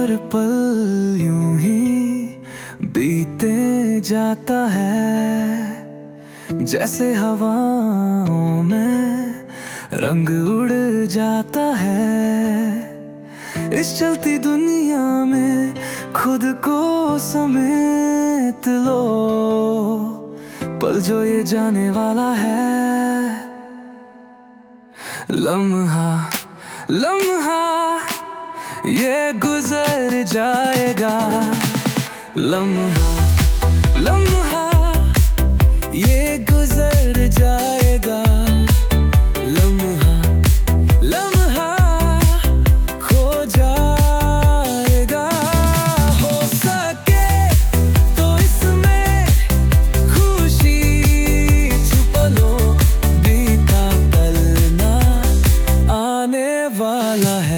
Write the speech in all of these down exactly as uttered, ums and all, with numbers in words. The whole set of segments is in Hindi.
हर पल यूं ही बीते जाता है, जैसे हवाओं में रंग उड़ जाता है। इस चलती दुनिया में खुद को समेट लो, पल जो ये जाने वाला है। लम्हा लम्हा ये गुजर जाएगा, लम्हा लम्हा ये गुजर जाएगा। लम्हा लम्हा खो जाएगा। हो सके तो इसमें खुशी छुप लो, बीता पल ना आने वाला है।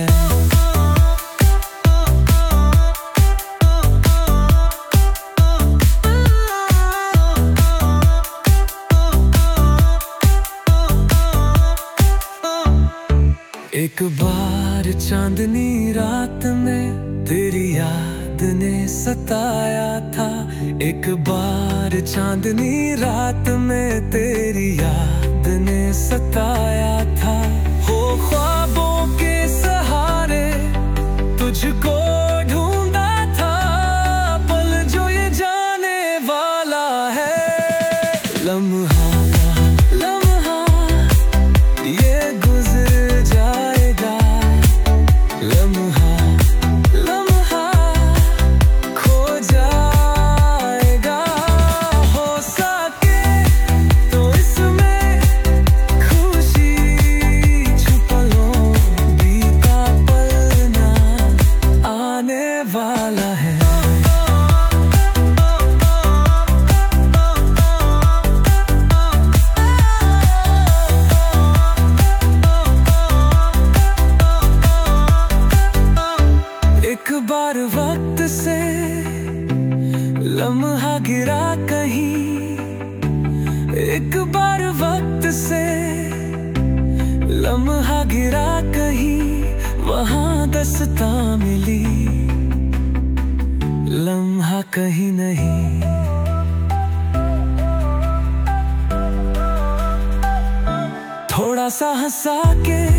एक बार चांदनी रात में तेरी याद ने सताया था। एक बार चांदनी रात में तेरी याद ने सताया था। हो ख्वाबों के सहारे तुझको ढूंढा था, पल जो ये जाने वाला है। लम्हा लम्हा ये गुजर जाएगा। लम्हा लम्हा खो जाएगा। हो सके तो इसमें खुशी छुप लो, बीता पल ना आने वाला है। एक बार वक्त से लम्हा गिरा कहीं, एक बार वक्त से लम्हा गिरा कहीं, वहां दस्तां मिली, लम्हा कहीं नहीं। थोड़ा सा हंसा के